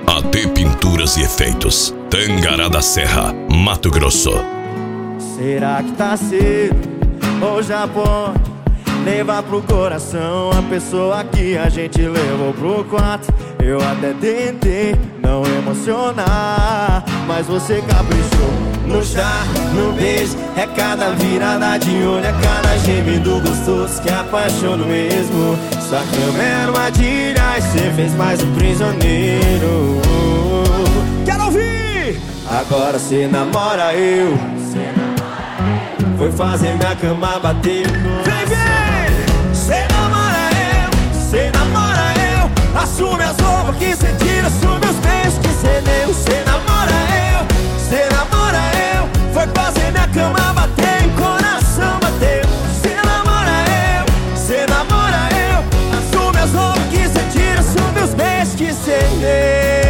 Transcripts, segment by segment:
AT Pinturas e Efeitos, Tangará da Serra, Mato Grosso. Será que tá cedo ou já pode levar pro coração a pessoa que a gente levou pro quarto? Eu até tentei não emocionar, mas você caprichou. No chá, no beijo, é cada virada de olho, é cada gemido gostoso que apaixona mesmo. Sua cama é armadilha e cê fez mais um prisioneiro. Quero ouvir! Agora cê namora eu. Foi fazer minha cama bater. Vem, vem! Cê namora eu, cê namora eu. Assume as roupas que cê tira, assume os beijos que cê deu. Cê namora eu, cê namora eu. Foi fazer minha cama bater, o coração bateu. Cê namora eu, cê namora eu. Assume as roupas que cê tira, assume os beijos que cê deu.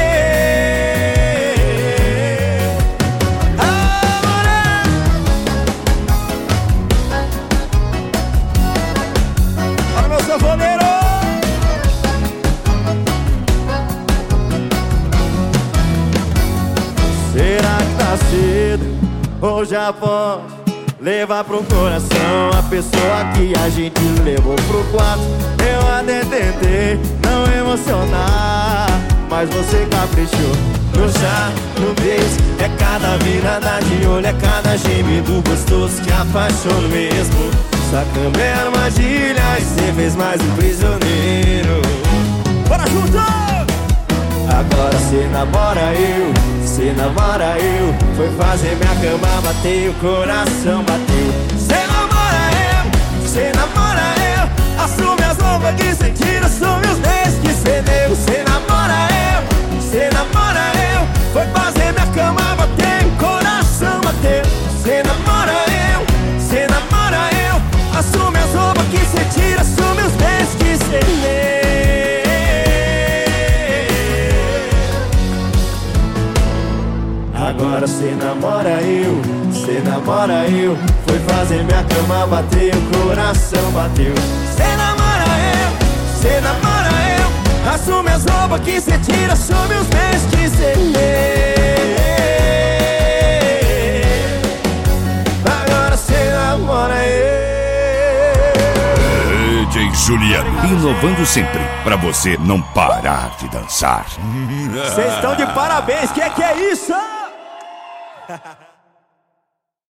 Será que tá cedo ou já pode levar pro coração a pessoa que a gente levou pro quarto? Eu até tentei não emocionar, mas você caprichou. No chá, no beijo, é cada virada de olho, é cada gemido gostoso que apaixona mesmo. Sua cama é armadilha e cê fez mais um prisioneiro. Bora junto! Agora cê namora eu, cê namora eu. Foi fazer minha cama bater, o coração bateu. Cê namora eu, cê namora eu. Assume as roupas que cê tira, assume os beijos que cê deu. Cê namora eu, cê namora eu. Foi fazer minha cama bater, o coração bateu. Cê namora eu, cê namora eu. Assume as roupas que cê tira, assume os beijos que cê deu. Agora cê namora eu, cê namora eu. Foi fazer minha cama bater, o coração bateu. Cê namora eu, cê namora eu. Assume as roupas que cê tira, assume os beijos que cê deu. Agora cê namora eu. DJ Juliano, inovando sempre, pra você não parar de dançar. Vocês estão de parabéns, que é isso?